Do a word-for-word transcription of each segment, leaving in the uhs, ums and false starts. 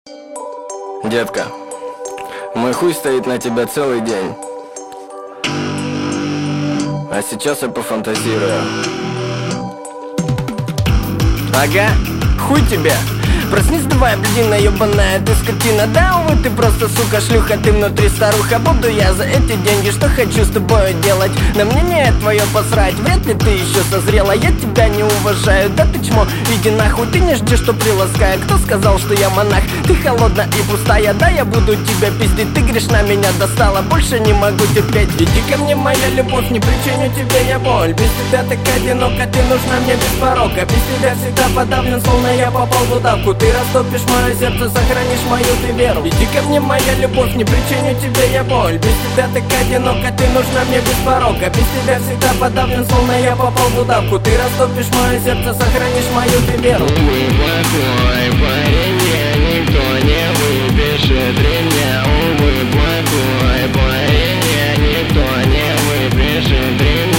Детка, мой хуй стоит на тебя целый день. А сейчас я пофантазирую. Ага, хуй тебе. Проснись давай, блин, ебаная ты скотина. Да, увы, ты просто, сука, шлюха, ты внутри старуха. Буду я за эти деньги, что хочу с тобой делать. На мнение твое посрать, вряд ли ты еще созрела. Я тебя не уважаю, да ты чмо, иди нахуй. Ты не жди, что приласкаю, кто сказал, что я монах? Ты холодна и пустая, да я буду тебя пиздить. Ты грешна, меня достала, больше не могу терпеть. Иди ко мне, моя любовь, не причиню тебе я боль. Без тебя так одиноко, ты нужна мне без порока. Без тебя всегда подавлен, словно я попал в удавку. Ты растопишь мое сердце, сохранишь мою ты веру. Иди ко мне, моя любовь, не причиню тебе я боль. Без тебя так одиноко, ты нужна мне без порока. Без тебя всегда подавлен, словно я попал в удавку. Ты растопишь мое сердце, сохранишь мою ты веру. Увы, плохой парень, я никто не выпишет ремня. Увы, плохой парень, я никто не выпишет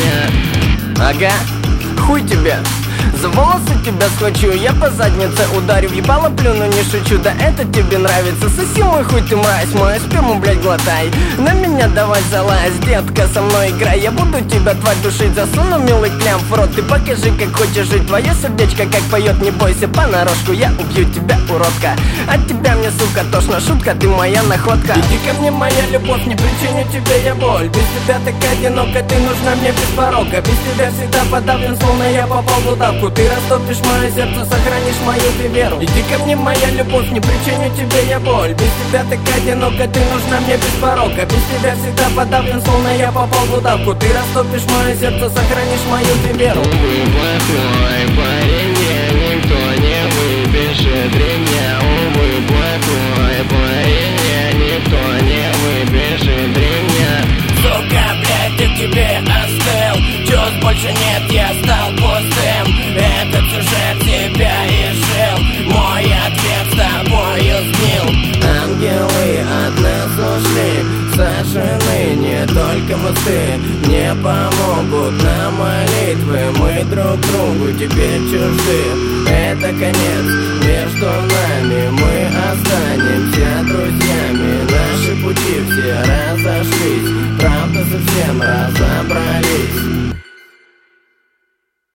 ремня. Ага, хуй тебе. За волосы тебя схвачу, я по заднице ударю. В ебало плюну, не шучу, да это тебе нравится. Соси мой хуй, ты мразь, мою сперму, блядь, глотай. На меня давай залазь, детка, со мной играй. Я буду тебя, тварь, душить, засуну милый клямп в рот. Ты покажи, как хочешь жить, твое сердечко как поет. Не бойся, понарошку, я убью тебя, уродка. От тебя мне, сука, тошно, шутка, ты моя находка. Иди ко мне, моя любовь, не причиню тебе я боль. Без тебя так одиноко, ты нужна мне без порока. Без тебя всегда подавлен, словно я попал в удавку. Ты растопишь мое сердце, сохранишь мою ты веру. Иди ко мне, моя любовь, не причиню тебе я боль. Без тебя так одиноко, ты нужна мне без порока. Без тебя всегда подавлен, словно я попал в удавку. Ты растопишь мое сердце, сохранишь мою ты веру. Увы, плохой парень, я никто не выпишет ремня. Увы, плохой парень, я никто не выпишет ремня. Сука, блядь, я тебе остыл. Чувств больше нет, я стал пустым. Этот сюжет тебя изжил. Мой ответ с тобою сгнил. Ангелы от нас ушли, сожжены не только мосты. Не помогут нам молитвы, мы друг другу теперь чужды. Это конец между нами.